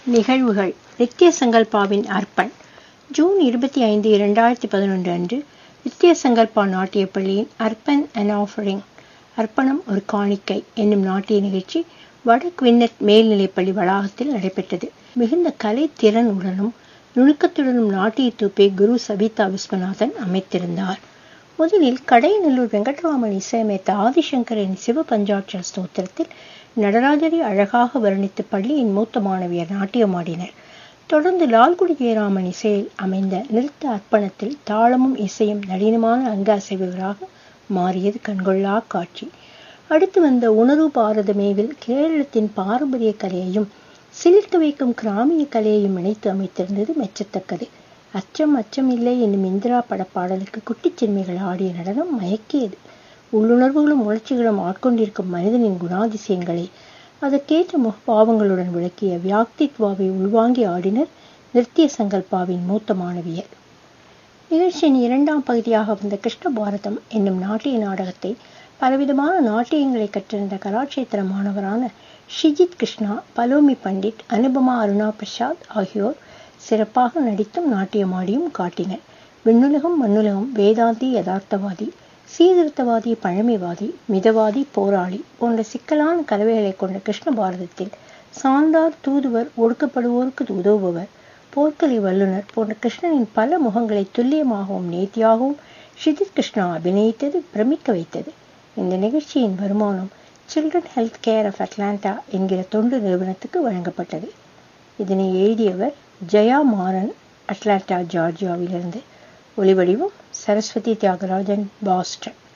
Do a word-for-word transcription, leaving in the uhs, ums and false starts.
நிகழ்வுகள். நித்ய சங்கல்பாவின் அர்ப்பண். ஜூன் இருபத்தி ஐந்து இரண்டாயிரத்தி பதினொன்று அன்று நித்ய சங்கல்பா நாட்டிய பள்ளியின் அர்ப்பன் அண்ட் ஆஃபரிங் அர்ப்பணம் ஒரு காணிக்கை என்னும் நாட்டிய நிகழ்ச்சி வட குவின்னட் மேல்நிலைப்பள்ளி வளாகத்தில் நடைபெற்றது. மிகுந்த கலை திறன் உடனும் நுணுக்கத்துடனும் நாட்டிய தூப்பை குரு சபிதா விஸ்வநாதன் அமைத்திருந்தார். முதலில் கடையநல்லூர் வெங்கட்ராமன் இசையமைத்த ஆதிசங்கரின் சிவ பஞ்சாட்சர ஸ்தோத்திரத்தில் நடராஜரை அழகாக வர்ணித்து பள்ளியின் மூத்த மாணவியர் நாட்டியமாடினர். தொடர்ந்து லால்குடி ஜெயராமன் இசையில் அமைந்த நிறுத்த அர்ப்பணத்தில் தாளமும் இசையும் நளினமான அங்க அசைவுகளாக மாறியது கண்கொள்ளா காட்சி. அடுத்து வந்த உணர்வு பாரதமேவில் கேரளத்தின் பாரம்பரிய கலையையும் சிலிர்க்க வைக்கும் கிராமிய கலையையும் இணைத்து அமைத்திருந்தது மெச்சத்தக்கது. அச்சம் அச்சம் இல்லை என்னும் இந்திரா படப்பாடலுக்கு குட்டிச் சிறுமிகள் ஆடிய நடனம் மயக்கியது. உள்ளுணர்வுகளும் உணர்ச்சிகளும் ஆட்கொண்டிருக்கும் மனிதனின் குணாதிசயங்களை அதற்கேற்ற முகபாவங்களுடன் விளக்கிய வியாக்தித்வாவை உள்வாங்கி ஆடினர் நித்ய சங்கல்பாவின் மூத்த மாணவியர். நிகழ்ச்சியின் இரண்டாம் பகுதியாக வந்த கிருஷ்ண பாரதம் என்னும் நாட்டிய நாடகத்தை பலவிதமான நாட்டியங்களை கற்றிருந்த கலாட்சேத்திர மாணவரான ஷிஜித் கிருஷ்ணா, பலோமி பண்டிட், அனுபமா அருணா பிரசாத் ஆகியோர் சிறப்பாக நடித்தும் நாட்டியமாடியும் காட்டினர். விண்ணுலகம் மண்ணுலகம், வேதாந்தி யதார்த்தவாதி, சீர்திருத்தவாதி பழமைவாதி, மிதவாதி போராளி போன்ற சிக்கலான கலவைகளை கொண்ட கிருஷ்ண பாரதத்தில் சான்றார் தூதுவர், ஒடுக்கப்படுவோருக்கு உதவுபவர், போர்க்கலை வல்லுநர் போன்ற கிருஷ்ணனின் பல முகங்களை துல்லியமாகவும் நேர்த்தியாகவும் ஷிஜித் கிருஷ்ணா அபிநயித்தது பிரமிக்க வைத்தது. இந்த நிகழ்ச்சியின் வருமானம் children health care of Atlanta என்கிற தொண்டு நிறுவனத்துக்கு வழங்கப்பட்டது. இதனை எழுதியவர் ஜெயா மாறன், அட்லாண்டா ஜார்ஜியாவிலிருந்து. ஒலிவடிவம் சரஸ்வதி தியாகராஜன், பாஸ்டன்.